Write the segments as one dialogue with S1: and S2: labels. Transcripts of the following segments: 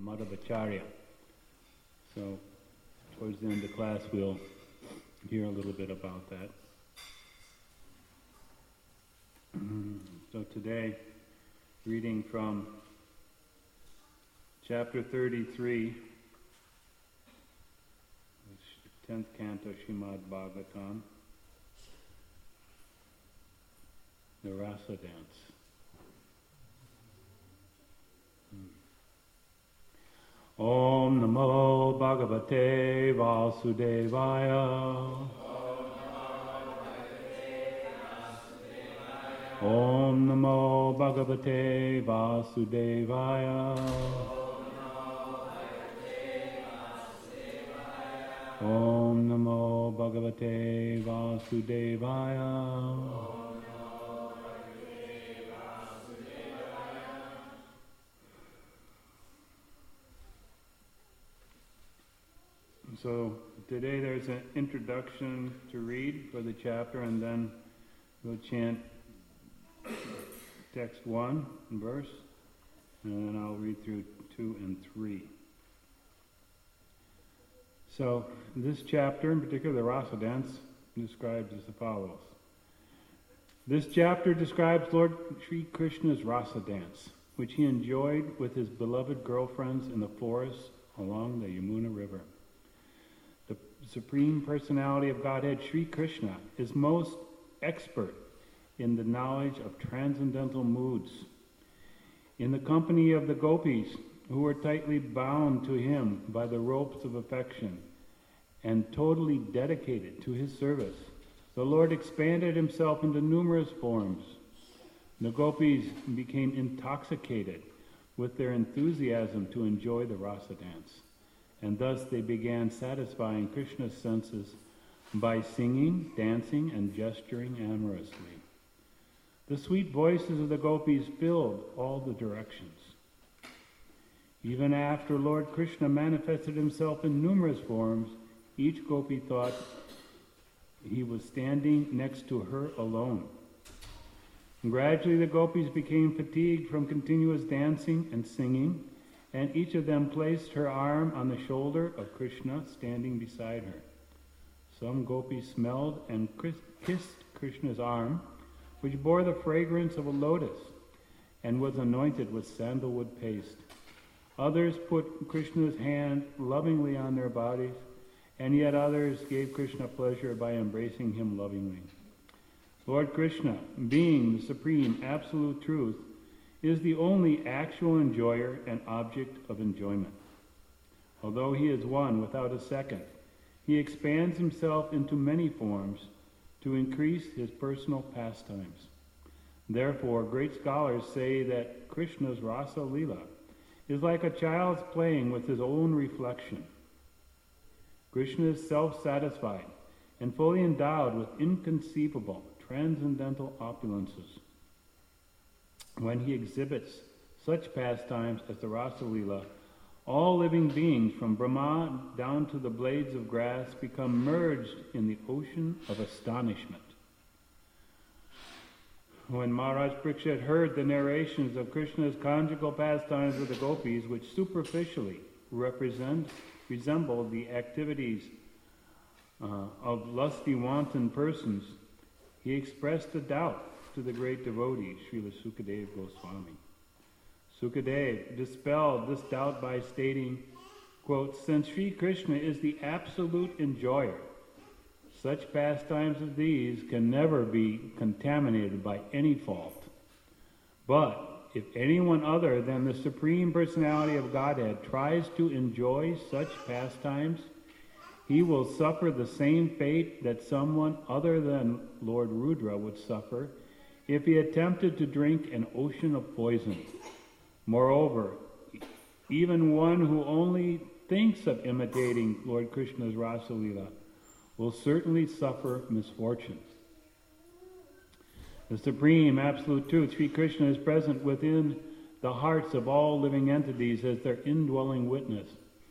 S1: Madhvacharya. So towards the end of class we'll hear a little bit about that. So today, reading from chapter 33, 10th canto Srimad Bhagavatam, the Rasa dance. Om Namo Bhagavate Vasudevaya. Om Namo Bhagavate Vasudevaya. Om Namo Bhagavate Vasudevaya. So today there's an introduction to read for the chapter, and then we'll chant text 1 verse, and then I'll read through 2 and 3. So this chapter, in particular the Rasa dance, describes as follows. This chapter describes Lord Sri Krishna's Rasa dance, which he enjoyed with his beloved girlfriends in the forest along the Yamuna River. The Supreme Personality of Godhead, Sri Krishna, is most expert in the knowledge of transcendental moods. In the company of the gopis, who were tightly bound to him by the ropes of affection and totally dedicated to his service, the Lord expanded himself into numerous forms. The gopis became intoxicated with their enthusiasm to enjoy the Rasa dance, and thus they began satisfying Krishna's senses by singing, dancing, and gesturing amorously. The sweet voices of the gopis filled all the directions. Even after Lord Krishna manifested himself in numerous forms, each gopi thought he was standing next to her alone. And gradually the gopis became fatigued from continuous dancing and singing, and each of them placed her arm on the shoulder of Krishna standing beside her. Some gopis smelled and kissed Krishna's arm, which bore the fragrance of a lotus and was anointed with sandalwood paste. Others put Krishna's hand lovingly on their bodies, and yet others gave Krishna pleasure by embracing him lovingly. Lord Krishna, being the supreme absolute truth, is the only actual enjoyer and object of enjoyment. Although he is one without a second, he expands himself into many forms to increase his personal pastimes. Therefore, great scholars say that Krishna's Rasa Leela is like a child's playing with his own reflection. Krishna is self-satisfied and fully endowed with inconceivable, transcendental opulences. When he exhibits such pastimes as the Rasa Leela, all living beings, from Brahma down to the blades of grass, become merged in the ocean of astonishment. When Maharaj Parikshit heard the narrations of Krishna's conjugal pastimes with the gopis, which superficially resemble the activities of lusty wanton persons, he expressed a doubt to the great devotee, Srila Sukadeva Goswami. Sukadeva dispelled this doubt by stating, quote, "Since Sri Krishna is the absolute enjoyer, such pastimes as these can never be contaminated by any fault. But if anyone other than the Supreme Personality of Godhead tries to enjoy such pastimes, he will suffer the same fate that someone other than Lord Rudra would suffer if he attempted to drink an ocean of poison. Moreover, even one who only thinks of imitating Lord Krishna's Rasa Leela will certainly suffer misfortune. The Supreme Absolute Truth, Sri Krishna, is present within the hearts of all living entities as their indwelling witness.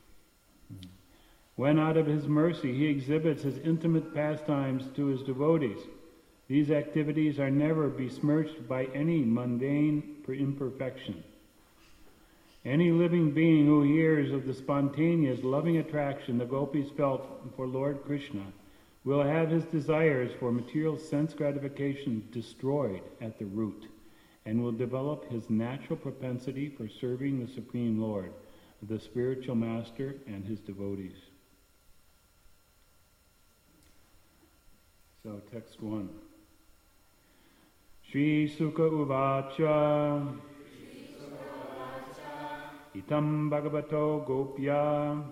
S1: When out of his mercy he exhibits his intimate pastimes to his devotees, these activities are never besmirched by any mundane imperfection. Any living being who hears of the spontaneous, loving attraction the gopis felt for Lord Krishna will have his desires for material sense gratification destroyed at the root, and will develop his natural propensity for serving the Supreme Lord, the spiritual master, and his devotees. So, text 1. Shri Sukha Uvacha Itam Bhagavato Gopya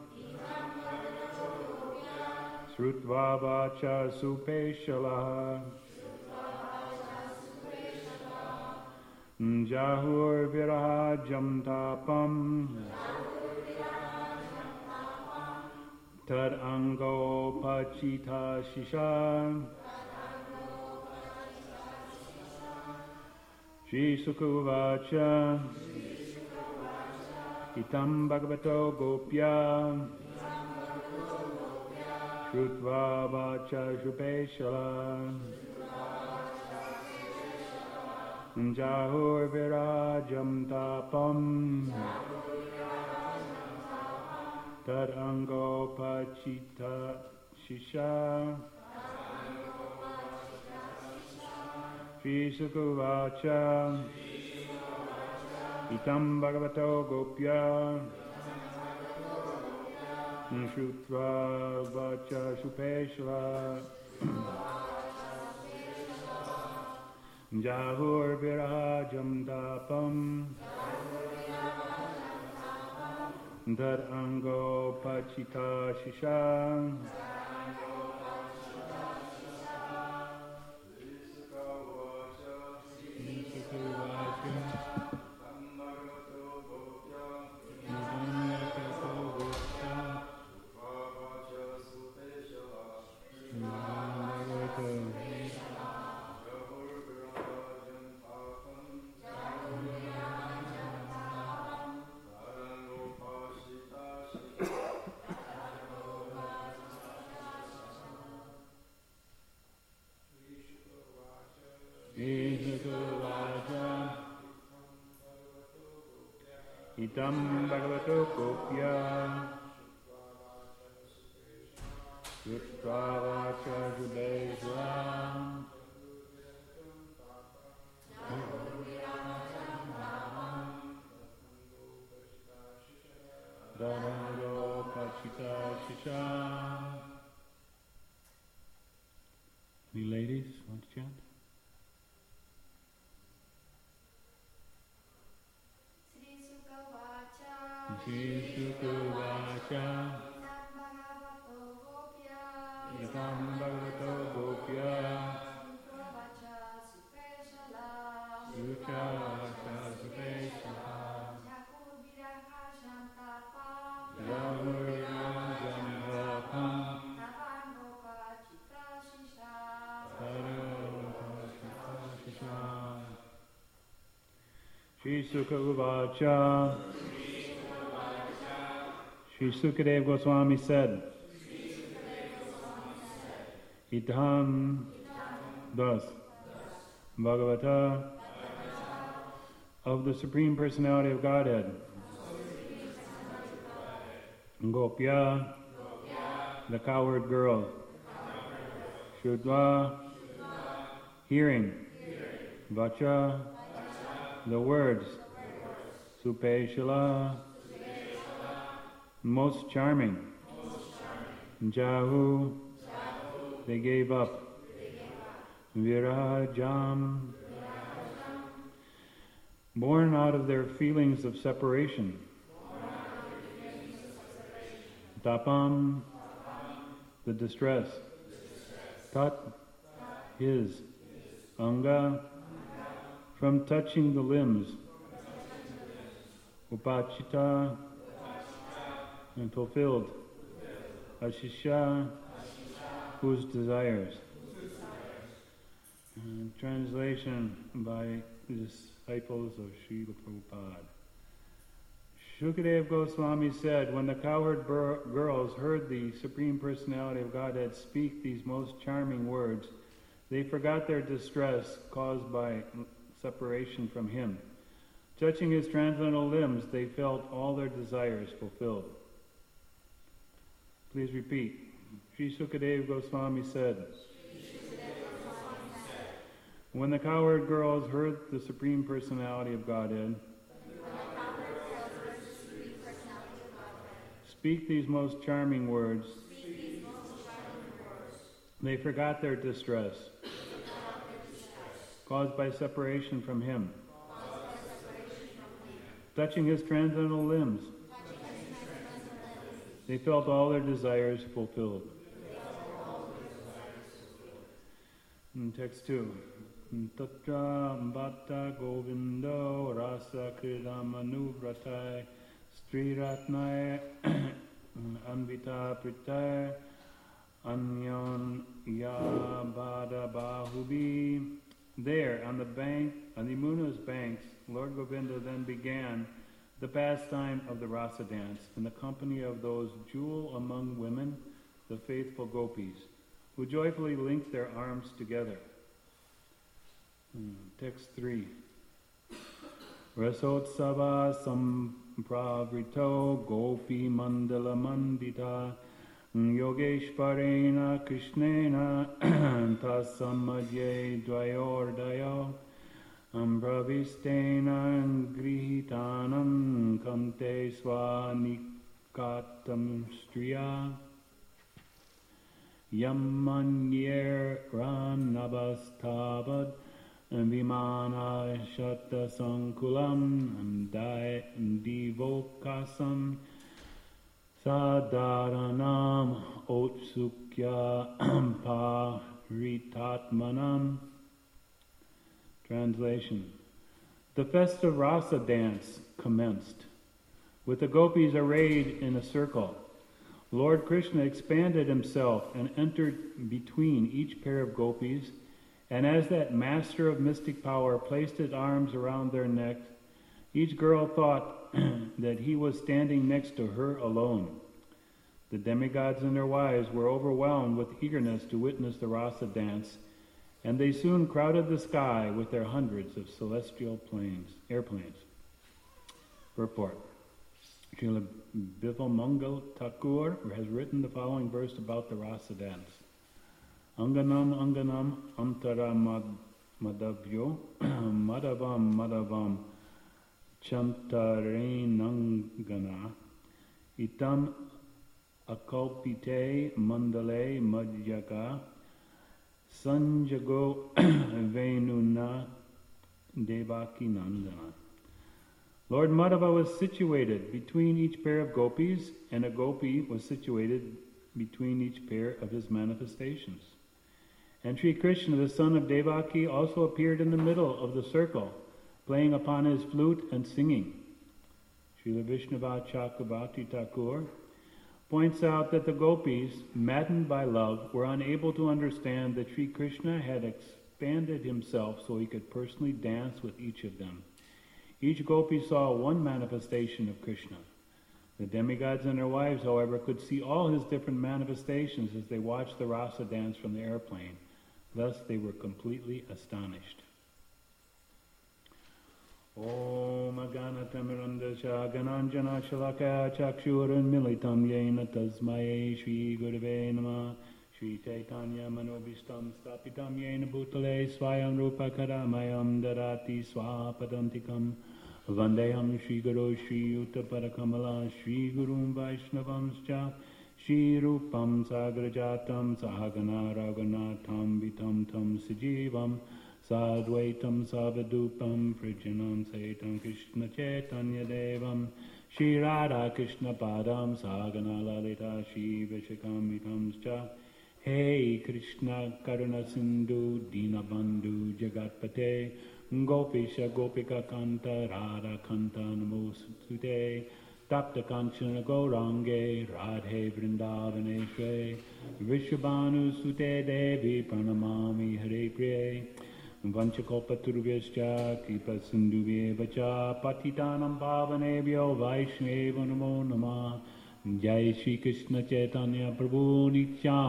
S1: Srutva Vacha Supeshala Jahur Virajam Tapam Tad Ango Pachita Shisha Shri Sukha Itam Bhagavato Gopya Shrutva Vacha Shupeshala Jahur Virajam Tapam Tad Ango Pachita Shisha Shri Sukha Itam Bhagavato Gopya Shrutva Vacha Shupeshla Jahur Virajam Dapam Tad Ango Pachita Shisha Itam Bhagavato Gopya Shrutva Vacha Shubheshla Dhamaro Pachita Shisha. Any ladies want to chant? Shri Sukha Vacha Itam Bhagavato Gopya Sukha Vacha Supeshala Jahur Virajam Dapam Shri Sukha Vacha. Shri Sukadeva Goswami said, Itam, thus, Bhagavata, of the Supreme Personality of Godhead, Gopya, the cowherd girl, Shrutva, hearing, Vacha, the words, Supeshala, most charming, Jahu, they gave up, Virajam, born out of their feelings of separation, Tapam, the distress, Tat, his, Anga, from touching the limbs, Upachita, and fulfilled, Ashisha, whose desires. Translation by disciples of Srila Prabhupada. Shukadeva Goswami said, when the cowherd girls heard the Supreme Personality of Godhead speak these most charming words, they forgot their distress caused by separation from Him. Touching his transcendental limbs, they felt all their desires fulfilled. Please repeat. Sri Sukadeva Goswami said, when the cowherd girls heard the Supreme Personality of Godhead speak these most charming words, they forgot their distress caused by separation from him. Touching his transcendental limbs, they felt all their desires fulfilled. In text 2. Tatra bhatta govindo rasa kridam anubratai striratnai anvita pritai anyon yabada bahubi. There, on the Yamuna's banks, Lord Govinda then began the pastime of the rasa dance in the company of those jewel among women, the faithful gopis, who joyfully linked their arms together. Text 3. Rasotsava sampravrito gopi mandala mandita Yogeshvarena Krishnena tasamadye dvayordayo Ambravistena grihitanam kante swanikatam striya Yamanyer ranabastavad Vimana Shatta Sankulam Divokasam Sadaranam Otsukya Paritatmanam. Translation. The festive rasa dance commenced. With the gopis arrayed in a circle, Lord Krishna expanded himself and entered between each pair of gopis, and as that master of mystic power placed his arms around their necks, each girl thought that he was standing next to her alone. The demigods and their wives were overwhelmed with eagerness to witness the rasa dance, and they soon crowded the sky with their hundreds of celestial airplanes. Purport. Srila Bimal Thakur has written the following verse about the rasa dance. Anganam anganam antara madavyo madavam madavam chantarenangana itam akalpite mandale madhyaka sanjago venuna devaki nandana. Lord Madhava was situated between each pair of gopis, and a gopi was situated between each pair of his manifestations. And Sri Krishna, the son of Devaki, also appeared in the middle of the circle, playing upon his flute and singing. Srila Vishnava Chakrabarti Thakur points out that the gopis, maddened by love, were unable to understand that Sri Krishna had expanded himself so he could personally dance with each of them. Each gopi saw one manifestation of Krishna. The demigods and their wives, however, could see all his different manifestations as they watched the rasa dance from the airplane. Thus they were completely astonished. Om Aganatamurandasya Gananjana Shalakaya Chakshuran Militam Yena Tasmaye Shri Gurave Namah Shri Chaitanya Manobishtam Stapitam Yena Bhutale Swayam Rupa Karamayam Darati Swapadantikam Vandeham Shri Guru Shri Uttaparakamala Shri Gurum Vaishnavamscha Shri Rupam Sagrajatam Sahagana Raghunatham Vitam Tam Sijivam Sadvaitam Savadupam Frijanam Saitam Krishna Chaitanya Devam Shri Radha Krishna Padam Sagana Lalita Shri Vishakam Vitamscha Hey Krishna Karuna Sindhu Dinabandhu Jagatpate Gopisha Gopika Kanta Radha Kanta Namosute Tapta Kanchana Gaurange Radhe Vrindavaneshwe Vishabhanu Sute Devi Pranamami Hare Priye Vanchakopaturvyascha Kripa Sindhuvyevacha Patitanam Pavanebhyo Vaishneva Namo Namah Jai Shri Krishna Chaitanya Prabhu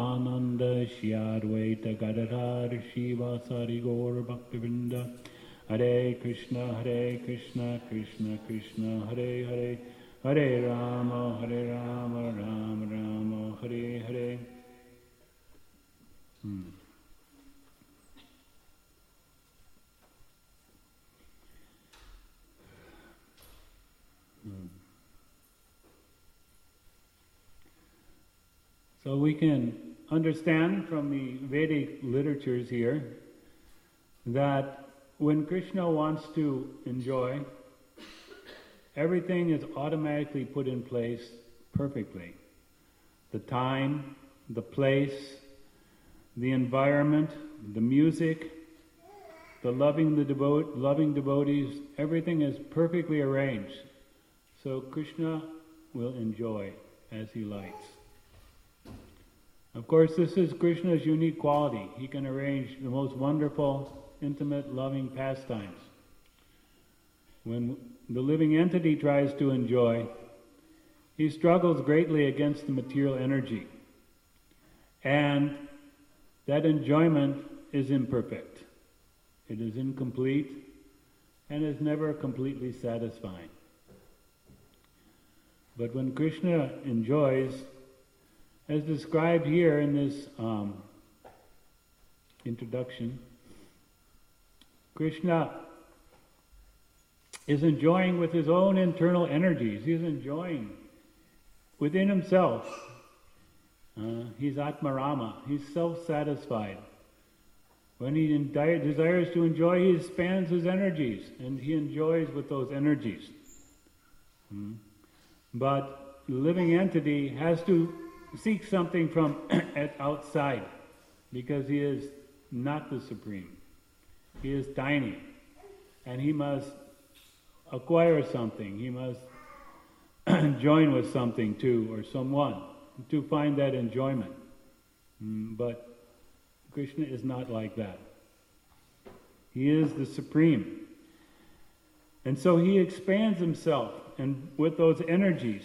S1: Nityananda Shri Advaita Gadadhar Shivasari Gaur Bhaktivinoda Hare Krishna, Krishna Krishna, Hare Hare, Hare Rama, Rama Rama, Hare Hare. So we can understand from the Vedic literatures here that when Krishna wants to enjoy, everything is automatically put in place perfectly. The time, the place, the environment, the music, the loving devotees, everything is perfectly arranged. So Krishna will enjoy as he likes. Of course, this is Krishna's unique quality. He can arrange the most wonderful, intimate, loving pastimes. When the living entity tries to enjoy, he struggles greatly against the material energy. And that enjoyment is imperfect. It is incomplete and is never completely satisfying. But when Krishna enjoys, as described here in this introduction, Krishna is enjoying with his own internal energies. He's enjoying within himself. He's Atmarama. He's self-satisfied. When he desires to enjoy, he expands his energies, and he enjoys with those energies. But the living entity has to seek something from outside, because he is not the supreme. He is tiny, and he must acquire something. He must join with something too, or someone, to find that enjoyment. But Krishna is not like that. He is the supreme. And so he expands himself and with those energies.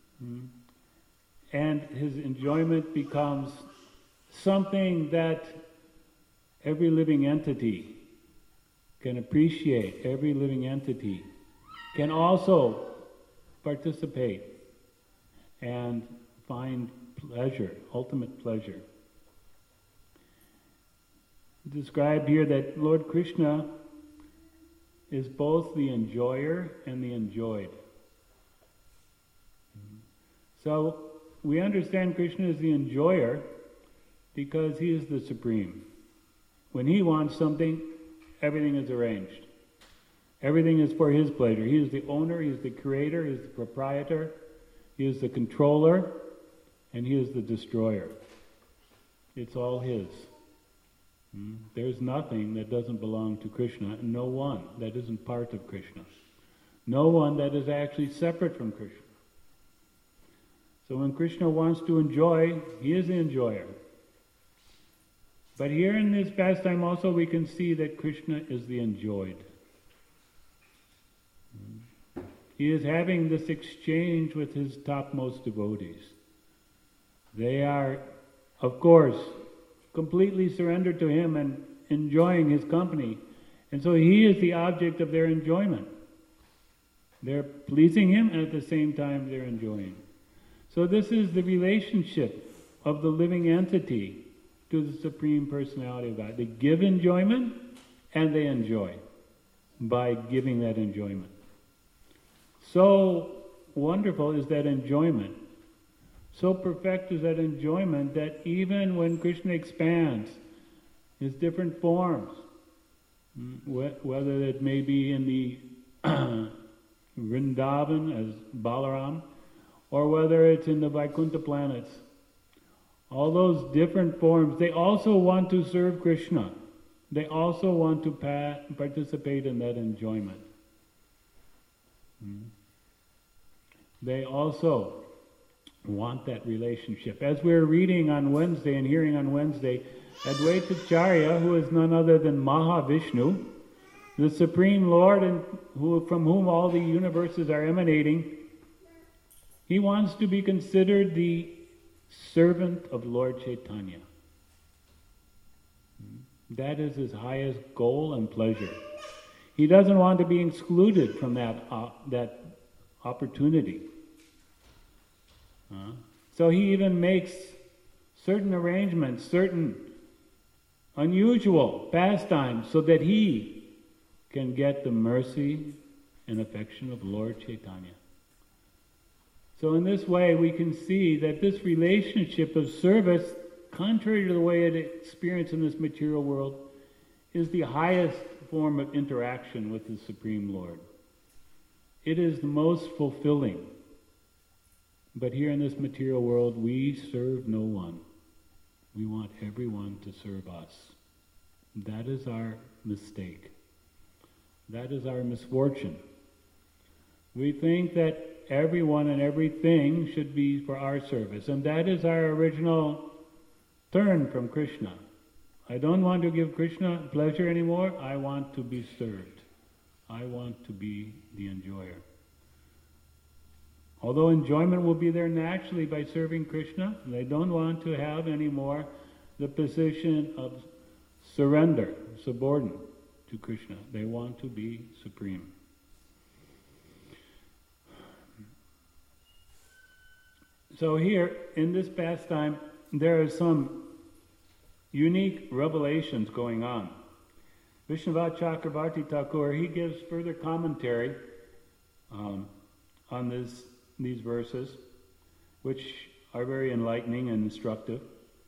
S1: And his enjoyment becomes something that every living entity can appreciate. Every living entity can also participate and find pleasure, ultimate pleasure. Described here that Lord Krishna is both the enjoyer and the enjoyed. So we understand Krishna is the enjoyer because he is the supreme. When he wants something, everything is arranged. Everything is for his pleasure. He is the owner, he is the creator, he is the proprietor, he is the controller, and he is the destroyer. It's all his. There's nothing that doesn't belong to Krishna, and no one that isn't part of Krishna. No one that is actually separate from Krishna. So when Krishna wants to enjoy, he is the enjoyer. But here in this pastime also we can see that Krishna is the enjoyed. He is having this exchange with his topmost devotees. They are, of course, completely surrendered to him and enjoying his company. And so he is the object of their enjoyment. They're pleasing him, and at the same time they're enjoying. So this is the relationship of the living entity to the Supreme Personality of God. They give enjoyment, and they enjoy by giving that enjoyment. So wonderful is that enjoyment. So perfect is that enjoyment that even when Krishna expands his different forms, whether it may be in the Vrindavan as Balaram, or whether it's in the Vaikuntha planets, all those different forms, they also want to serve Krishna. They also want to participate in that enjoyment. They also want that relationship. As we're reading on Wednesday and hearing on Wednesday, Advaitacharya, who is none other than Mahavishnu, the Supreme Lord and from whom all the universes are emanating, he wants to be considered the servant of Lord Chaitanya. That is his highest goal and pleasure. He doesn't want to be excluded from that opportunity. So he even makes certain arrangements, certain unusual pastimes, so that he can get the mercy and affection of Lord Chaitanya. So in this way we can see that this relationship of service, contrary to the way it is experienced in this material world, is the highest form of interaction with the Supreme Lord. It is the most fulfilling. But here in this material world, we serve no one. We want everyone to serve us. That is our mistake. That is our misfortune. We think that everyone and everything should be for our service, and that is our original turn from Krishna. I don't want to give Krishna pleasure anymore. I want to be served. I want to be the enjoyer. Although enjoyment will be there naturally by serving Krishna, they don't want to have anymore the position of surrender, subordinate to Krishna. They want to be supreme. So here, in this pastime, there are some unique revelations going on. Vishnuvat Chakravarti Thakur, he gives further commentary on these verses, which are very enlightening and instructive.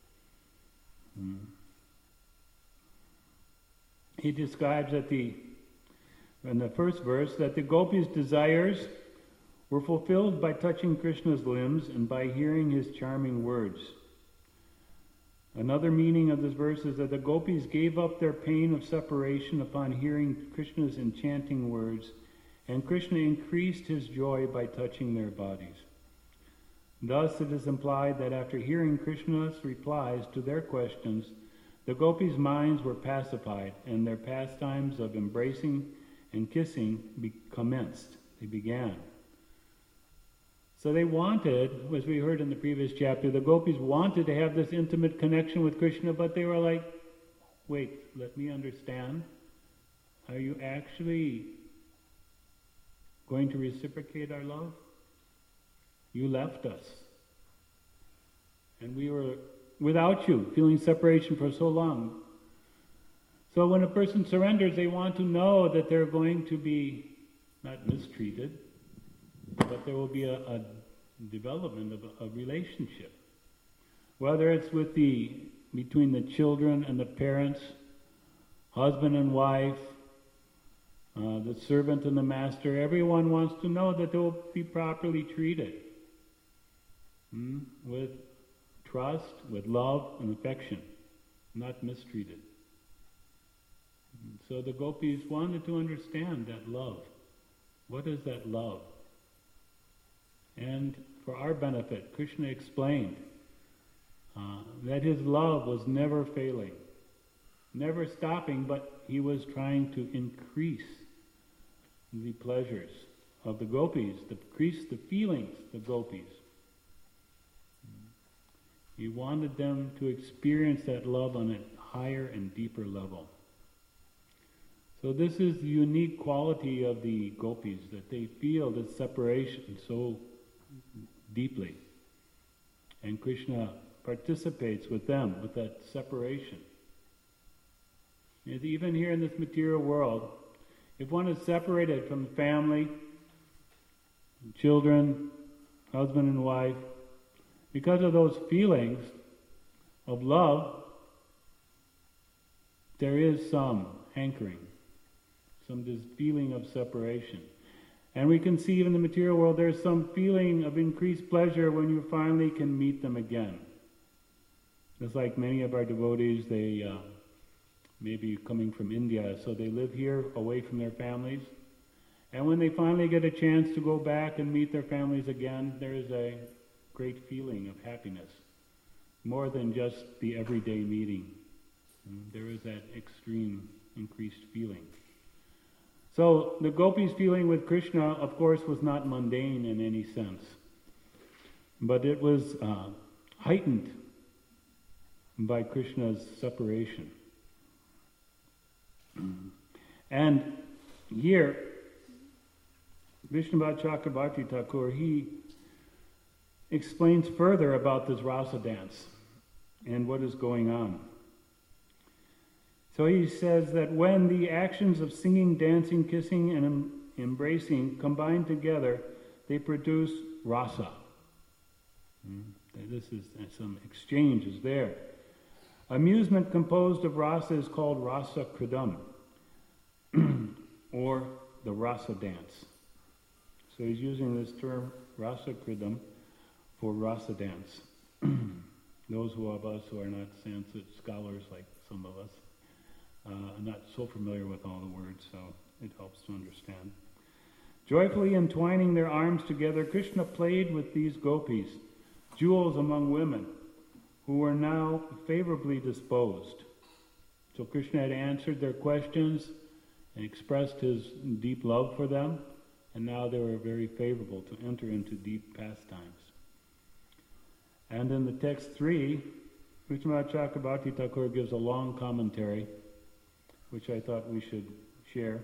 S1: He describes in the first verse that the gopis' desires were fulfilled by touching Krishna's limbs and by hearing his charming words. Another meaning of this verse is that the gopis gave up their pain of separation upon hearing Krishna's enchanting words, and Krishna increased his joy by touching their bodies. Thus it is implied that after hearing Krishna's replies to their questions, the gopis' minds were pacified, and their pastimes of embracing and kissing commenced. They began. So they wanted, as we heard in the previous chapter, the gopis wanted to have this intimate connection with Krishna, but they were like, wait, let me understand. Are you actually going to reciprocate our love? You left us. And we were without you, feeling separation for so long. So when a person surrenders, they want to know that they're going to be not mistreated, but there will be a development of a relationship. Whether it's between the children and the parents, husband and wife, the servant and the master, everyone wants to know that they will be properly treated. With trust, with love and affection, not mistreated. So the gopis wanted to understand that love. What is that love? And for our benefit, Krishna explained that his love was never failing, never stopping, but he was trying to increase the pleasures of the gopis, to increase the feelings of the gopis. He wanted them to experience that love on a higher and deeper level. So this is the unique quality of the gopis, that they feel this separation so deeply. And Krishna participates with them, with that separation. And even here in this material world, if one is separated from family, children, husband and wife, because of those feelings of love, there is some hankering, this feeling of separation. And we can see even in the material world there's some feeling of increased pleasure when you finally can meet them again. Just like many of our devotees, they may be coming from India, so they live here away from their families. And when they finally get a chance to go back and meet their families again, there is a great feeling of happiness, more than just the everyday meeting. There is that extreme increased feeling. So the gopis' feeling with Krishna, of course, was not mundane in any sense, but it was heightened by Krishna's separation. And here, Vishnu Chakrabarti Thakur, he explains further about this rasa dance and what is going on. So he says that when the actions of singing, dancing, kissing, and embracing combine together, they produce rasa. This is some exchanges there. Amusement composed of rasa is called rasa kridam, or the rasa dance. So he's using this term rasa kridam for rasa dance. Those of us who are not Sanskrit scholars like some of us, are not so familiar with all the words, so it helps to understand. Joyfully entwining their arms together, Krishna played with these gopis, jewels among women, who were now favorably disposed. So Krishna had answered their questions and expressed his deep love for them, and now they were very favorable to enter into deep pastimes. And in the text 3, Vishnu Chakrabarti Thakur gives a long commentary, which I thought we should share.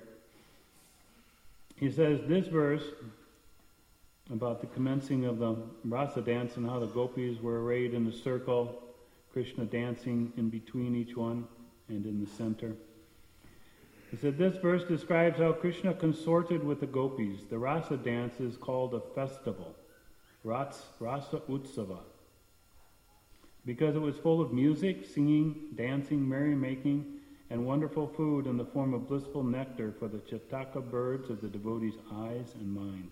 S1: He says this verse about the commencing of the rasa dance and how the gopis were arrayed in a circle, Krishna dancing in between each one and in the center. He said this verse describes how Krishna consorted with the gopis. The rasa dance is called a festival, Rasa Utsava, because it was full of music, singing, dancing, merrymaking, and wonderful food in the form of blissful nectar for the Chataka birds of the devotees' eyes and mind.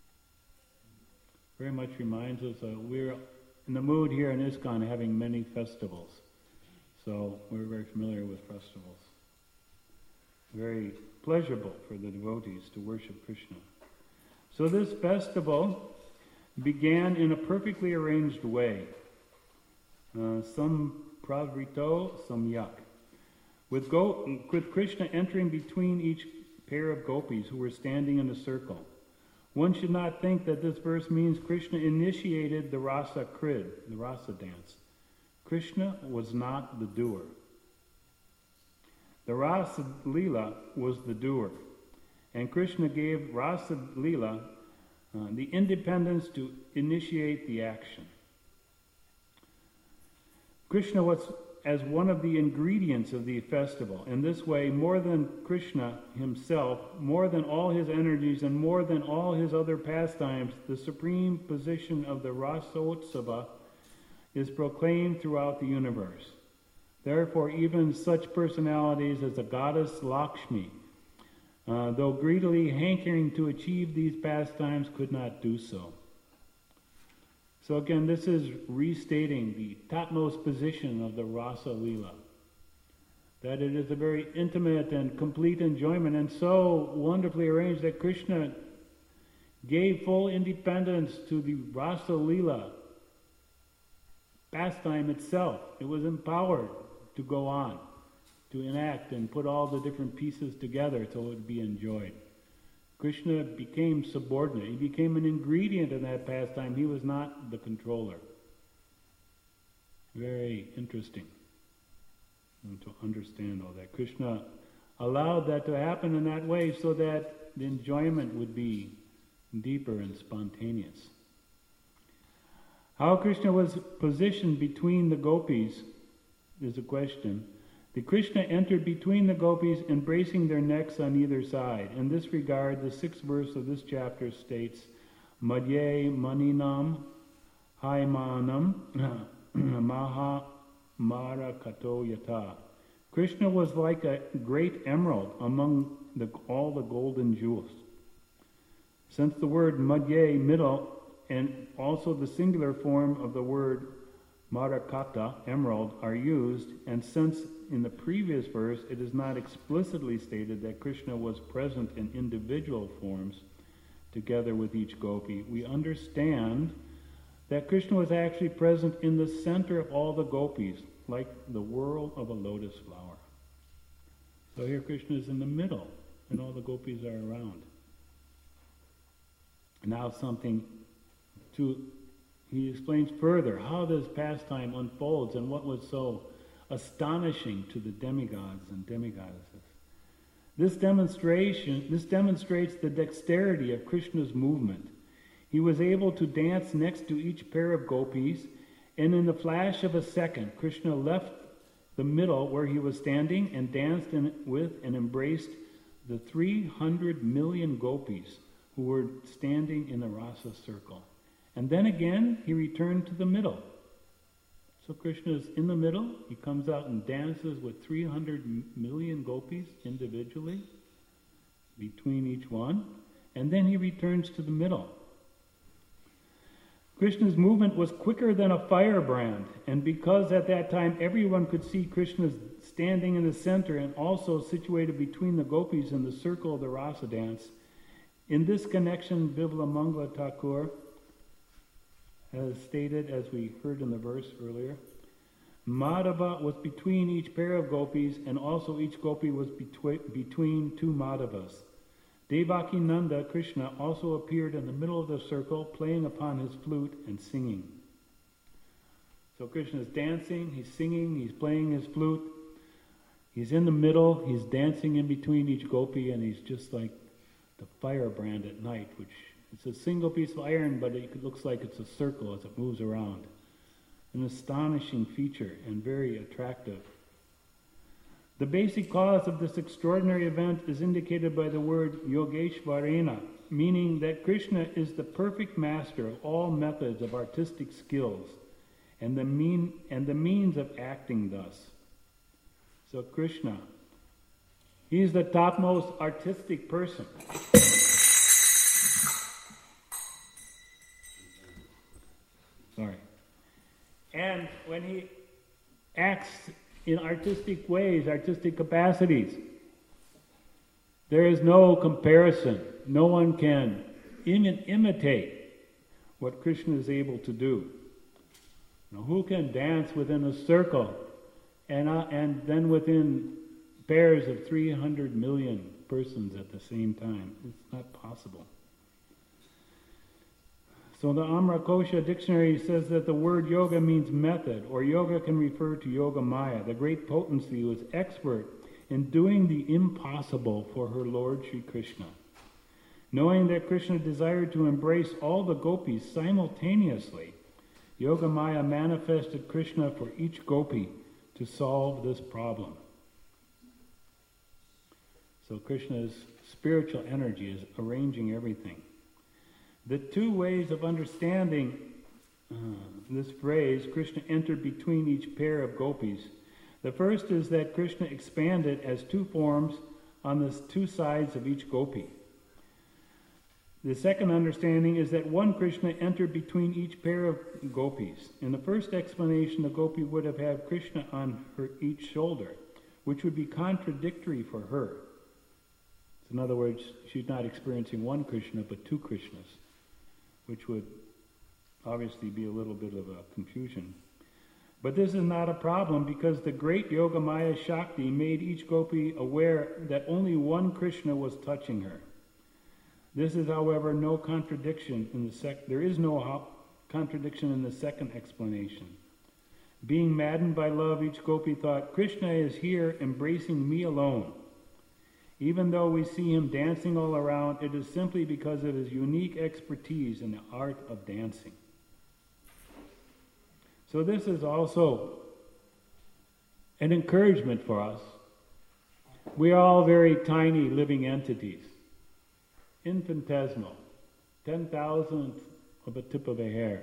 S1: Very much reminds us we're in the mood here in ISKCON having many festivals. So we're very familiar with festivals. Very pleasurable for the devotees to worship Krishna. So this festival began in a perfectly arranged way. Some pravrito, some yak. With Krishna entering between each pair of gopis who were standing in a circle. One should not think that this verse means Krishna initiated the rasa krid, the rasa dance. Krishna was not the doer. The rasa lila was the doer. And Krishna gave rasa lila the independence to initiate the action. Krishna was as one of the ingredients of the festival. In this way, more than Krishna himself, more than all his energies, and more than all his other pastimes, the supreme position of the Rasotsava is proclaimed throughout the universe. Therefore, even such personalities as the goddess Lakshmi, though greedily hankering to achieve these pastimes, could not do so. So again, this is restating the topmost position of the Rasa Lila. That it is a very intimate and complete enjoyment, and so wonderfully arranged that Krishna gave full independence to the Rasa Lila pastime itself. It was empowered to go on, to enact and put all the different pieces together so it would be enjoyed. Krishna became subordinate. He became an ingredient in that pastime. He was not the controller. Very interesting to understand all that. Krishna allowed that to happen in that way so that the enjoyment would be deeper and spontaneous. How Krishna was positioned between the gopis is a question. The Krishna entered between the gopis, embracing their necks on either side. In this regard, the 6th verse of this chapter states, Madhye maninam haimanam maha marakato yata. Krishna was like a great emerald among all the golden jewels. Since the word madhye, middle, and also the singular form of the word marakata, emerald, are used, and since in the previous verse it is not explicitly stated that Krishna was present in individual forms together with each gopi, we understand that Krishna was actually present in the center of all the gopis, like the whorl of a lotus flower. So here Krishna is in the middle, and all the gopis are around. Now he explains further how this pastime unfolds and what was so astonishing to the demigods and demigoddesses. This demonstrates the dexterity of Krishna's movement. He was able to dance next to each pair of gopis, and in the flash of a second, Krishna left the middle where he was standing and danced with and embraced the 300 million gopis who were standing in the rasa circle. And then again, he returned to the middle. So Krishna is in the middle. He comes out and dances with 300 million gopis individually, between each one. And then he returns to the middle. Krishna's movement was quicker than a firebrand. And because at that time everyone could see Krishna standing in the center and also situated between the gopis in the circle of the rasa dance, in this connection, Bibla Mangala Thakur has stated, as we heard in the verse earlier, Madhava was between each pair of gopis, and also each gopi was between two Madhavas. Devaki Nanda, Krishna, also appeared in the middle of the circle, playing upon his flute and singing. So Krishna is dancing, he's singing, he's playing his flute, he's in the middle, he's dancing in between each gopi, and he's just like the firebrand at night, which it's a single piece of iron, but it looks like it's a circle as it moves around. An astonishing feature and very attractive. The basic cause of this extraordinary event is indicated by the word Yogeshvarena, meaning that Krishna is the perfect master of all methods of artistic skills and the means of acting thus. So Krishna, he is the topmost artistic person. Sorry. And when he acts in artistic ways, artistic capacities, there is no comparison. No one can imitate what Krishna is able to do. Now, who can dance within a circle and then within pairs of 300 million persons at the same time? It's not possible. So the Amrakosha dictionary says that the word yoga means method, or yoga can refer to Yoga Maya, the great potency who is expert in doing the impossible for her Lord Sri Krishna. Knowing that Krishna desired to embrace all the gopis simultaneously, Yoga Maya manifested Krishna for each gopi to solve this problem. So Krishna's spiritual energy is arranging everything. The two ways of understanding this phrase, Krishna entered between each pair of gopis. The first is that Krishna expanded as two forms on the two sides of each gopi. The second understanding is that one Krishna entered between each pair of gopis. In the first explanation, the gopi would have had Krishna on her each shoulder, which would be contradictory for her. In other words, she's not experiencing one Krishna, but two Krishnas, which would obviously be a little bit of a confusion. But this is not a problem because the great Yogamaya Shakti made each gopi aware that only one Krishna was touching her. This is, however, no contradiction in there is no contradiction in the second explanation. Being maddened by love, each gopi thought, Krishna is here embracing me alone. Even though we see him dancing all around, it is simply because of his unique expertise in the art of dancing. So this is also an encouragement for us. We are all very tiny living entities, infinitesimal, 10,000th of a tip of a hair,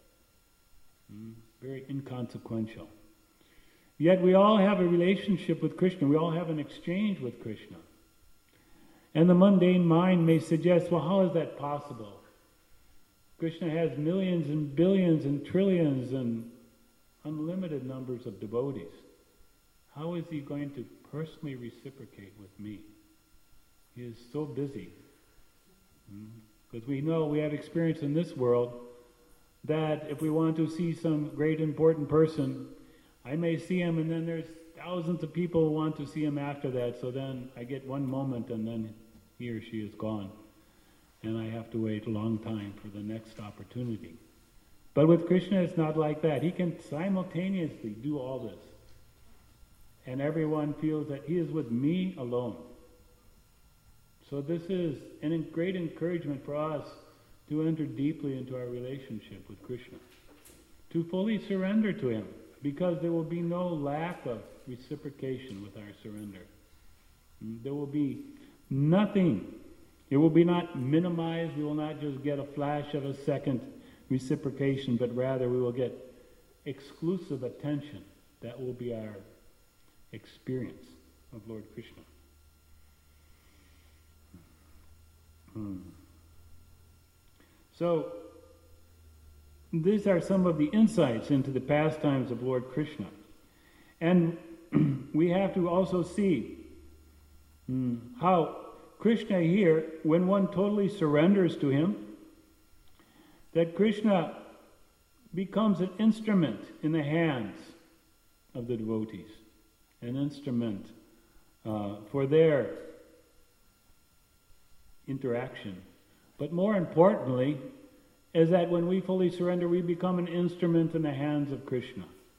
S1: very inconsequential. Yet we all have a relationship with Krishna. We all have an exchange with Krishna. And the mundane mind may suggest, well, how is that possible? Krishna has millions and billions and trillions and unlimited numbers of devotees. How is he going to personally reciprocate with me? He is so busy. Because we know, we have experience in this world that if we want to see some great important person, I may see him and then there's thousands of people who want to see him after that, so then I get one moment and then he or she is gone. And I have to wait a long time for the next opportunity. But with Krishna it's not like that. He can simultaneously do all this. And everyone feels that he is with me alone. So this is a great encouragement for us to enter deeply into our relationship with Krishna, to fully surrender to Him, because there will be no lack of reciprocation with our surrender. There will be nothing. It will be not minimized. We will not just get a flash of a second reciprocation, but rather we will get exclusive attention. That will be our experience of Lord Krishna. So, these are some of the insights into the pastimes of Lord Krishna. And we have to also see how Krishna here, when one totally surrenders to Him, that Krishna becomes an instrument in the hands of the devotees, an instrument for their interaction. But more importantly, is that when we fully surrender, we become an instrument in the hands of Krishna.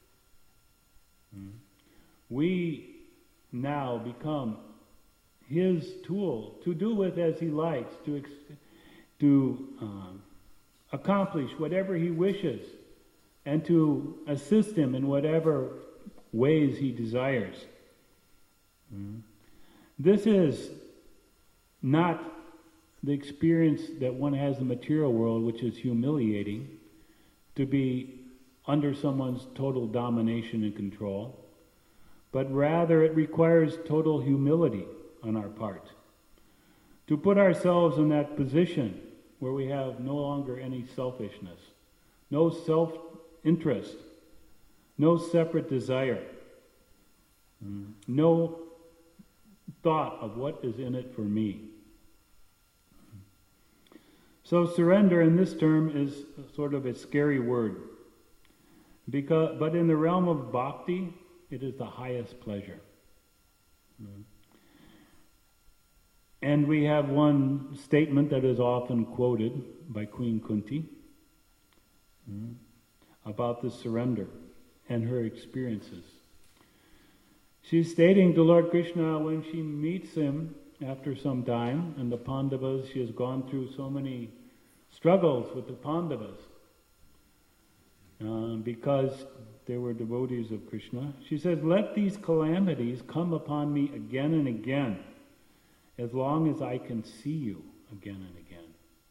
S1: We now become His tool to do with as He likes, to accomplish whatever He wishes, and to assist Him in whatever ways He desires. This is not the experience that one has in the material world, which is humiliating, to be under someone's total domination and control, but rather it requires total humility on our part, to put ourselves in that position where we have no longer any selfishness, no self-interest, no separate desire, no thought of what is in it for me. So surrender in this term is sort of a scary word, but in the realm of bhakti, it is the highest pleasure. And we have one statement that is often quoted by Queen Kunti about the surrender and her experiences. She's stating to Lord Krishna when she meets him after some time, and the Pandavas, she has gone through so many struggles with the Pandavas because they were devotees of Krishna. She says, "Let these calamities come upon me again and again, as long as I can see you again and again."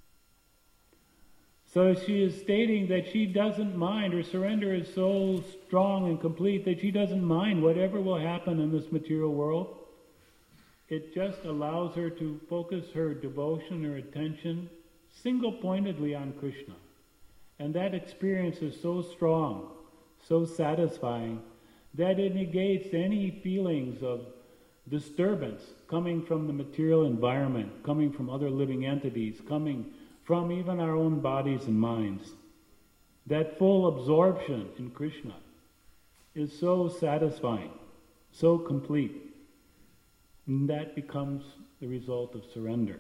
S1: So she is stating that she doesn't mind, her surrender is so strong and complete that she doesn't mind whatever will happen in this material world. It just allows her to focus her devotion, her attention, single-pointedly on Krishna. And that experience is so strong, so satisfying, that it negates any feelings of disturbance coming from the material environment, coming from other living entities, coming from even our own bodies and minds. That full absorption in Krishna is so satisfying, so complete. And that becomes the result of surrender.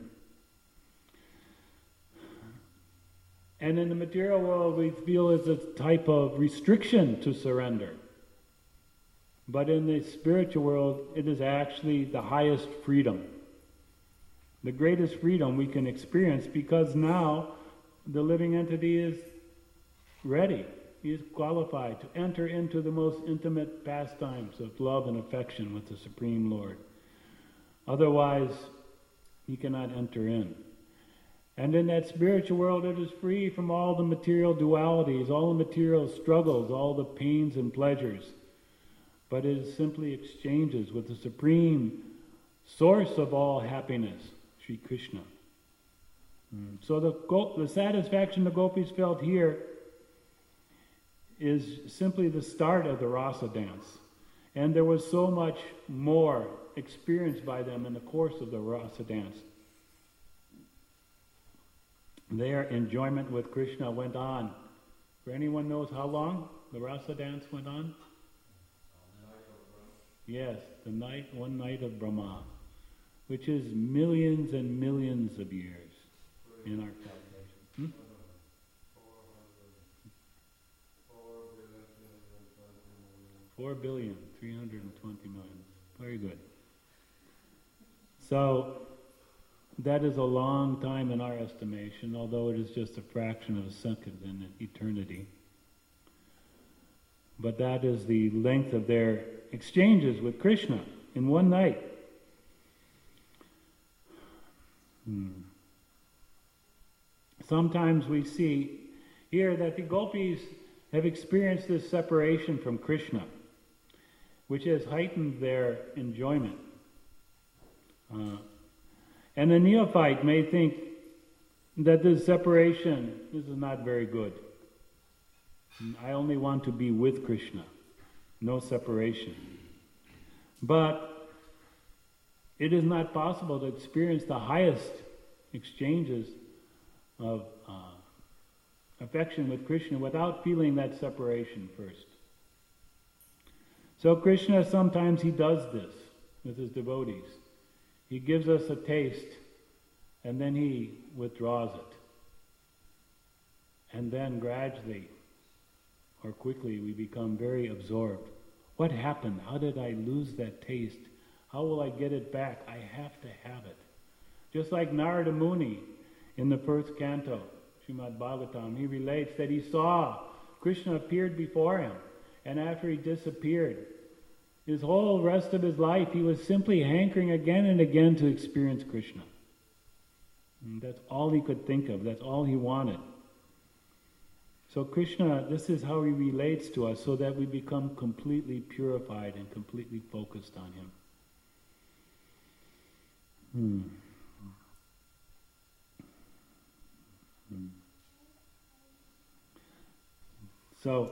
S1: And in the material world, we feel it's a type of restriction to surrender. But in the spiritual world, it is actually the highest freedom. The greatest freedom we can experience, because now the living entity is ready. He is qualified to enter into the most intimate pastimes of love and affection with the Supreme Lord. Otherwise, he cannot enter in. And in that spiritual world, it is free from all the material dualities, all the material struggles, all the pains and pleasures. But it is simply exchanges with the supreme source of all happiness, Sri Krishna. So the satisfaction the gopis felt here is simply the start of the rasa dance. And there was so much more experienced by them in the course of the rasa dance. Their enjoyment with Krishna went on. For anyone knows how long the rasa dance went on? Yes, one night of Brahma, which is millions and millions of years in our calculation. 4,320,000,000. Very good. So, that is a long time in our estimation, although it is just a fraction of a second in eternity. But that is the length of their exchanges with Krishna in one night. Sometimes we see here that the gopis have experienced this separation from Krishna, which has heightened their enjoyment. And the neophyte may think that this separation, this is not very good. I only want to be with Krishna, no separation. But it is not possible to experience the highest exchanges of affection with Krishna without feeling that separation first. So Krishna, sometimes he does this with his devotees. He gives us a taste, and then he withdraws it. And then gradually, or quickly, we become very absorbed. What happened? How did I lose that taste? How will I get it back? I have to have it. Just like Narada Muni in the first canto, Srimad Bhagavatam, he relates that he saw Krishna appeared before him, and after he disappeared, his whole rest of his life, he was simply hankering again and again to experience Krishna. And that's all he could think of. That's all he wanted. So Krishna, this is how he relates to us, so that we become completely purified and completely focused on him. So,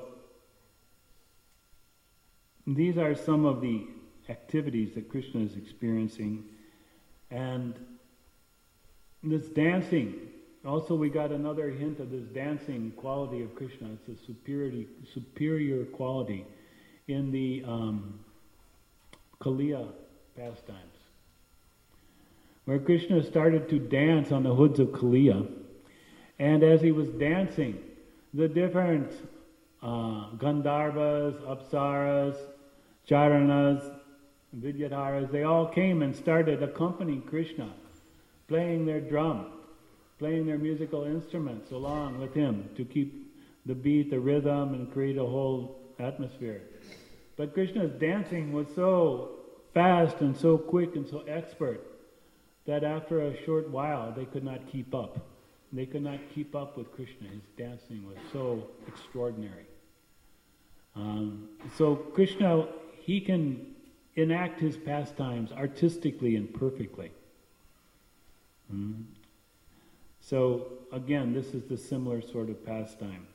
S1: these are some of the activities that Krishna is experiencing. And this dancing, also we got another hint of this dancing quality of Krishna. It's a superior quality in the Kaliya pastimes, where Krishna started to dance on the hoods of Kaliya. And as he was dancing, the different Gandharvas, Apsaras, Charanas, Vidyadharas, they all came and started accompanying Krishna, playing their drum, playing their musical instruments along with him to keep the beat, the rhythm, and create a whole atmosphere. But Krishna's dancing was so fast and so quick and so expert that after a short while they could not keep up. They could not keep up with Krishna. His dancing was so extraordinary. So Krishna, he can enact his pastimes artistically and perfectly. So again, this is the similar sort of pastime.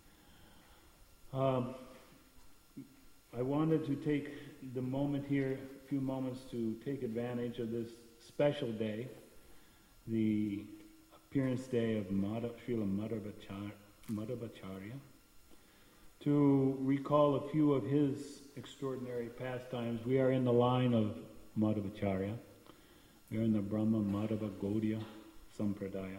S1: I wanted to take the moment here, a few moments, to take advantage of this special day, the appearance day of Srila Madhvacharya, to recall a few of his extraordinary pastimes. We are in the line of Madhvacharya. We are in the Brahma Madhva Gaudiya Sampradaya.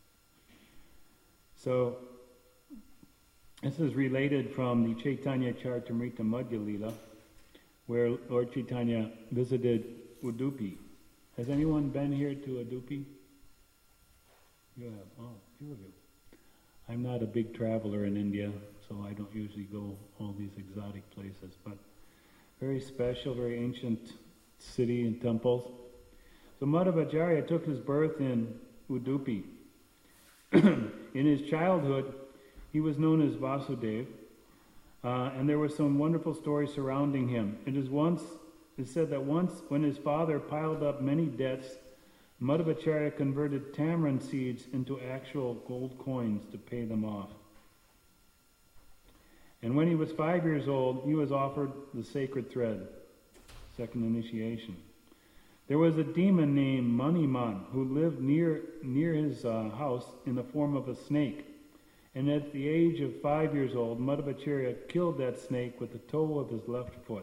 S1: So, this is related from the Chaitanya Charitamrita Madhya Lila, where Lord Chaitanya visited Udupi. Has anyone been here to Udupi? You have? Oh, a few of you. I'm not a big traveler in India, so I don't usually go all these exotic places, but very special, very ancient city and temples. So Madhvacharya took his birth in Udupi. In his childhood, he was known as Vasudev, and there were some wonderful stories surrounding him. It said that once, when his father piled up many debts, Madhvacharya converted tamarind seeds into actual gold coins to pay them off. And when he was 5 years old, he was offered the sacred thread, second initiation. There was a demon named Maniman who lived near his house in the form of a snake. And at the age of 5 years old, Madhvacharya killed that snake with the toe of his left foot.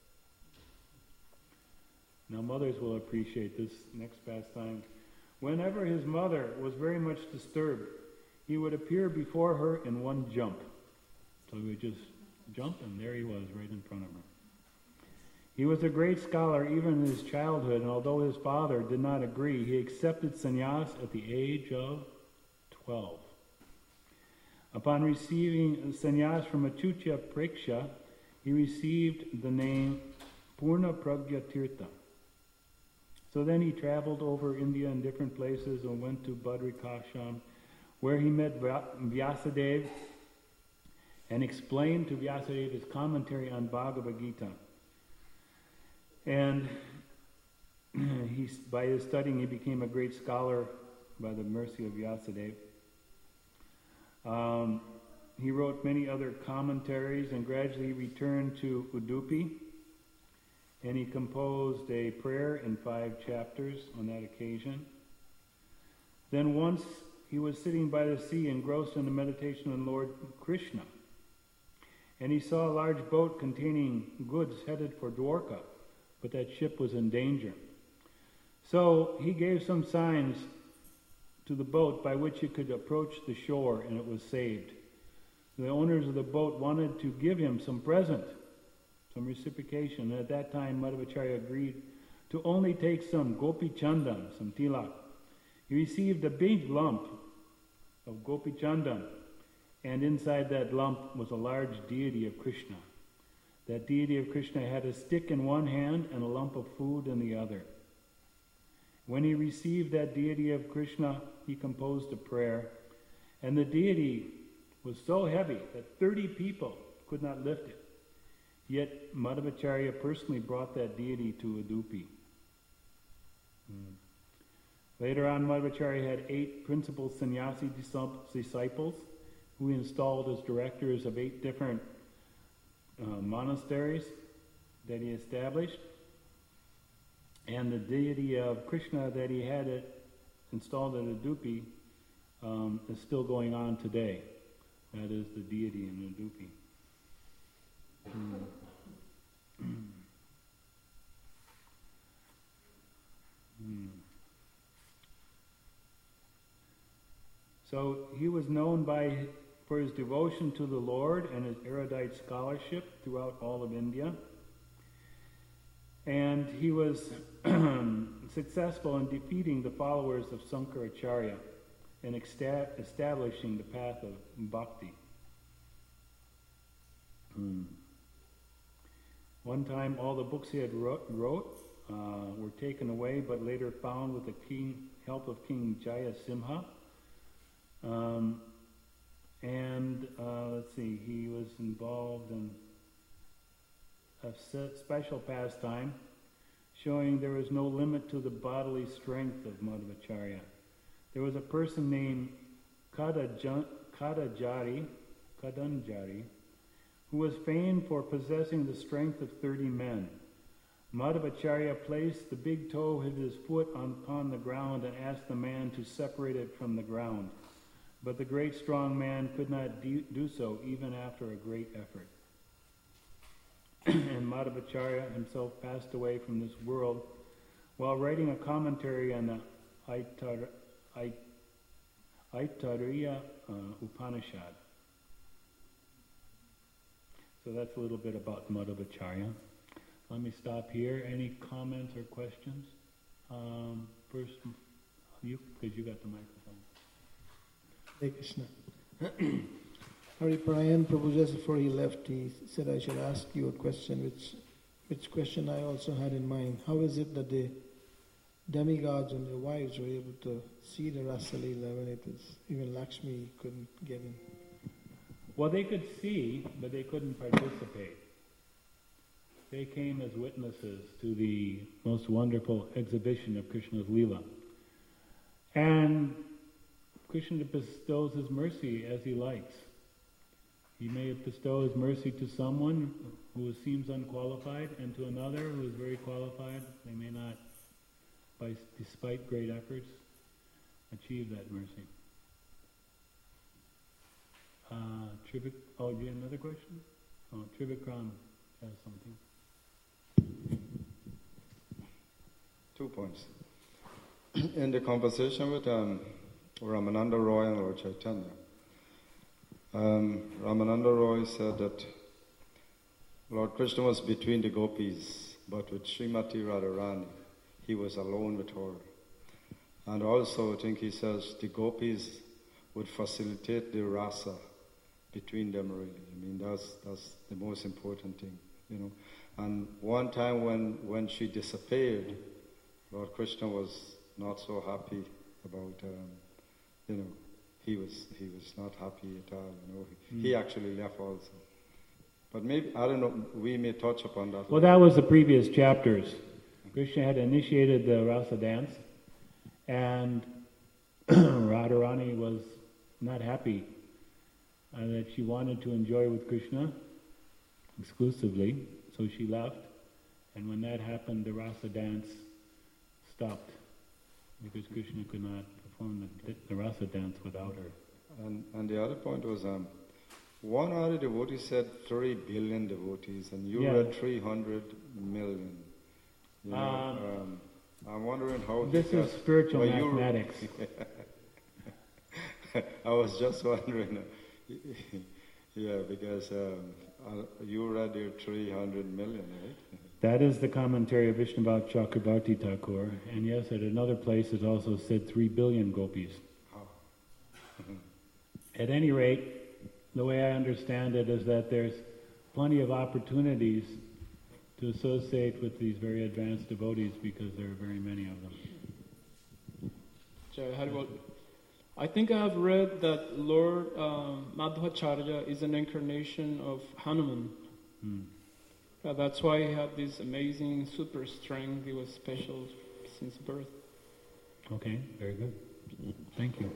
S1: Now mothers will appreciate this next pastime. Whenever his mother was very much disturbed, he would appear before her in one jump. So he would just jump, and there he was right in front of her. He was a great scholar even in his childhood, and although his father did not agree, he accepted sannyas at the age of 12. Upon receiving sannyas from Achucha Preksha, he received the name Purna Pragya Tirtha. So then he traveled over India in different places and went to Badrikashram, where he met Vyasadeva and explained to Vyasadeva his commentary on Bhagavad Gita. And by his studying, he became a great scholar by the mercy of Vyasadeva. He wrote many other commentaries and gradually returned to Udupi, and he composed a prayer in 5 chapters on that occasion. Then once he was sitting by the sea engrossed in the meditation on Lord Krishna, and he saw a large boat containing goods headed for Dwarka, but that ship was in danger. So he gave some signs to the boat by which it could approach the shore, and it was saved. The owners of the boat wanted to give him some present, some reciprocation, and at that time Madhvacharya agreed to only take some gopi chandan, some tilak. He received a big lump of gopi chandan, and inside that lump was a large deity of Krishna. That deity of Krishna had a stick in one hand and a lump of food in the other. When he received that deity of Krishna, he composed a prayer, and the deity was so heavy that 30 people could not lift it. Yet Madhvacharya personally brought that deity to Udupi. Later on, Madhvacharya had 8 principal sannyasi disciples who he installed as directors of 8 different monasteries that he established. And the deity of Krishna that he had installed at Udupi is still going on today. That is the deity in Udupi. So he was known for his devotion to the Lord and his erudite scholarship throughout all of India. And he was successful in defeating the followers of Sankaracharya and establishing the path of bhakti. One time all the books he had wrote were taken away, but later found with the help of King Jayasimha. He was involved in a special pastime showing there was no limit to the bodily strength of Madhvacharya. There was a person named Kadanjari, who was famed for possessing the strength of 30 men. Madhvacharya placed the big toe of his foot upon the ground and asked the man to separate it from the ground. But the great strong man could not do so even after a great effort. And Madhvacharya himself passed away from this world while writing a commentary on the Aitariya Upanishad. So that's a little bit about Madhvacharya. Let me stop here. Any comments or questions? First, you, because you got the microphone.
S2: Hare Krishna. Hari Parayan Prabhu, just before he left, he said I should ask you a question, which question I also had in mind. How is it that the demigods and their wives were able to see the Rasa Leela when even Lakshmi couldn't get in?
S1: Well, they could see, but they couldn't participate. They came as witnesses to the most wonderful exhibition of Krishna's Leela. And Krishna bestows his mercy as he likes. He may bestow his mercy to someone who seems unqualified, and to another who is very qualified. They may not, despite great efforts, achieve that mercy. Do you have another question? Trivikram has something.
S3: 2 points. In the conversation with Ramananda Roy and Lord Chaitanya, Ramananda Roy said that Lord Krishna was between the gopis but with Srimati Radharani, he was alone with her. And also, I think he says the gopis would facilitate the rasa between them, really. I mean, that's the most important thing, you know. And one time when she disappeared, Lord Krishna was not so happy about, you know, he was not happy at all, you know. He actually left also. But maybe, I don't know, we may touch upon that.
S1: Well, that was the previous chapters. Krishna had initiated the rasa dance, and Radharani was not happy that she wanted to enjoy with Krishna exclusively, so she left. And when that happened, the rasa dance stopped because Krishna could not perform the rasa dance without her.
S3: And the other point was, one other devotee said 3 billion devotees, and you read 300 million. You know, I'm wondering how...
S1: This is spiritual mathematics.
S3: I was just wondering, yeah, because you read your 300 million, right?
S1: That is the commentary of Vishnubhav Chakrabarti Thakur, and yes, at another place it also said 3 billion gopis. At any rate, the way I understand it is that there's plenty of opportunities to associate with these very advanced devotees because there are very many of them.
S4: Jai Haribol. I think I have read that Lord Madhvacharya is an incarnation of Hanuman. That's why he had this amazing super strength. He was special since birth.
S1: Okay, very good. Thank you.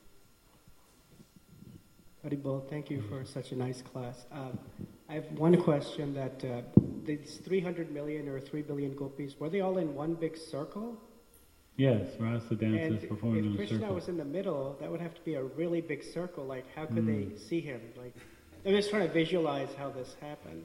S5: Haribol, thank you for such a nice class. I have one question that these 300 million or 3 billion gopis, were they all in one big circle?
S1: Yes, rasa dance is performed in a circle.
S5: If Krishna was in the middle, that would have to be a really big circle. Like, how could they see him? Like, I'm just trying to visualize how this happened.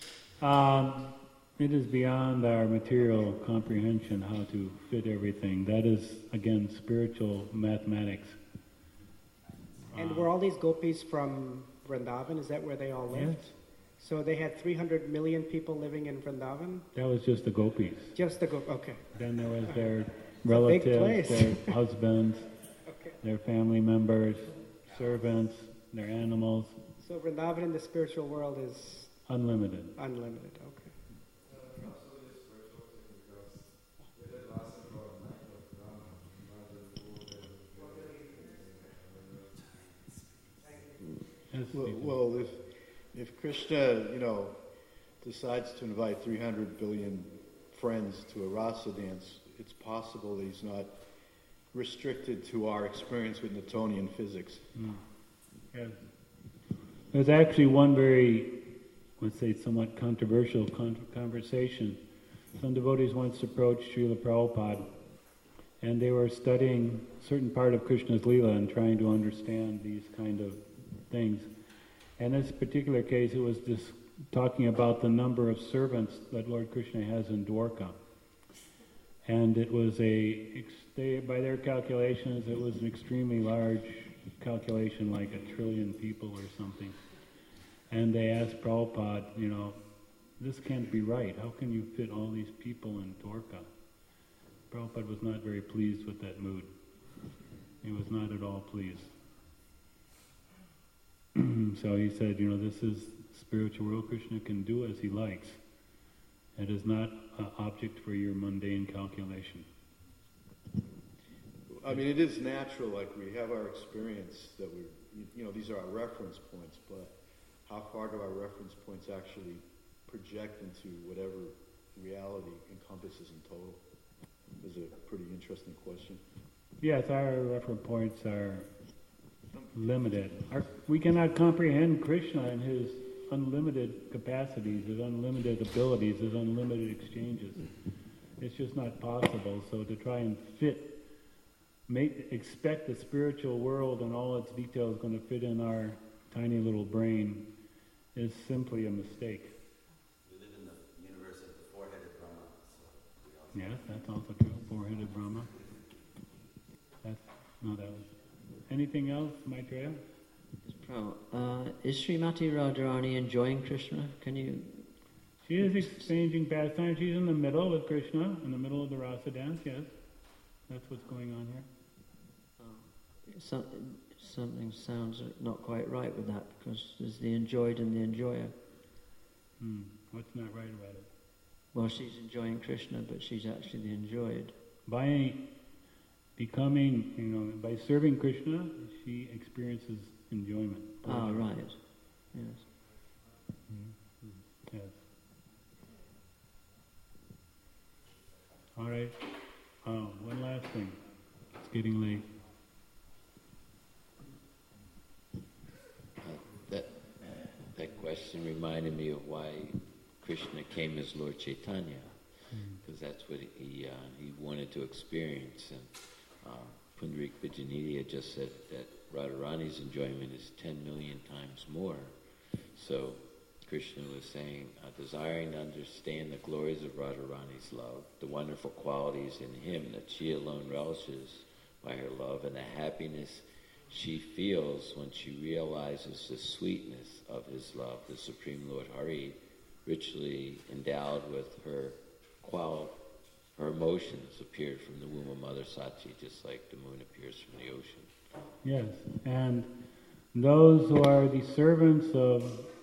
S1: It is beyond our material comprehension how to fit everything. That is, again, spiritual mathematics.
S5: And were all these gopis from Vrindavan? Is that where they all lived?
S1: Yes.
S5: So they had 300 million people living in Vrindavan?
S1: That was just the gopis.
S5: Just the gopis, okay.
S1: Then there was their relatives, their husbands, their family members, servants, their animals.
S5: So Vrindavan in the spiritual world is...
S1: Unlimited.
S5: Unlimited, okay.
S6: Well, if Krishna, decides to invite 300 billion friends to a rasa dance, it's possible that he's not restricted to our experience with Newtonian physics.
S1: Yeah. There's actually one very, let's say, somewhat controversial conversation. Some devotees once approached Srila Prabhupada, and they were studying a certain part of Krishna's Leela and trying to understand these kind of things. In this particular case, it was just talking about the number of servants that Lord Krishna has in Dwarka. And it was by their calculations, it was an extremely large calculation, like 1 trillion people or something. And they asked Prabhupada, this can't be right. How can you fit all these people in Dwarka? Prabhupada was not very pleased with that mood. He was not at all pleased. So he said, this is spiritual world. Krishna can do as he likes. It is not an object for your mundane calculation.
S6: I mean, it is natural, like we have our experience that these are our reference points, but how far do our reference points actually project into whatever reality encompasses in total? Is a pretty interesting question.
S1: Yes, our reference points are limited. We cannot comprehend Krishna and his unlimited capacities, his unlimited abilities, his unlimited exchanges. It's just not possible. So to try and expect the spiritual world and all its details going to fit in our tiny little brain is simply a mistake.
S7: We live in the universe of the four-headed Brahma.
S1: Yes, that's also true. Four-headed Brahma. Anything else, Maitreya?
S8: Is Srimati Radharani enjoying Krishna?
S1: She is exchanging pastime. She's in the middle with Krishna, in the middle of the rasa dance, yes. That's what's going on here.
S8: Something sounds not quite right with that, because there's the enjoyed and the enjoyer.
S1: What's not right about it?
S8: Well, she's enjoying Krishna, but she's actually the enjoyed.
S1: By becoming, by serving Krishna, she experiences enjoyment.
S8: Ah, right. Yes.
S1: Yes. All right. One last thing. It's getting late.
S9: That question reminded me of why Krishna came as Lord Chaitanya, because that's what he wanted to experience. And Pundarik Vijayanidhi had just said that Radharani's enjoyment is 10 million times more. So Krishna was saying, desiring to understand the glories of Radharani's love, the wonderful qualities in him that she alone relishes by her love, and the happiness she feels when she realizes the sweetness of his love, the Supreme Lord Hari, richly endowed with her emotions, appeared from the womb of Mother Sachi, just like the moon appears from the ocean.
S1: Yes, and those who are the servants of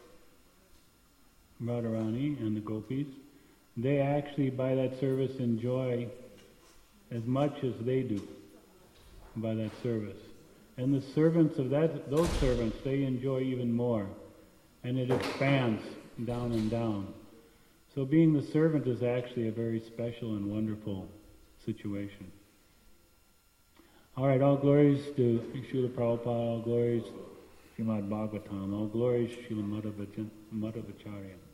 S1: Radharani and the gopis, they actually by that service enjoy as much as they do by that service. And the servants of those servants, they enjoy even more. And it expands down and down. So being the servant is actually a very special and wonderful situation. All right, all glories to Srila Prabhupada, all glories to Srimad Bhagavatam, all glories to Srila Madhavacharya.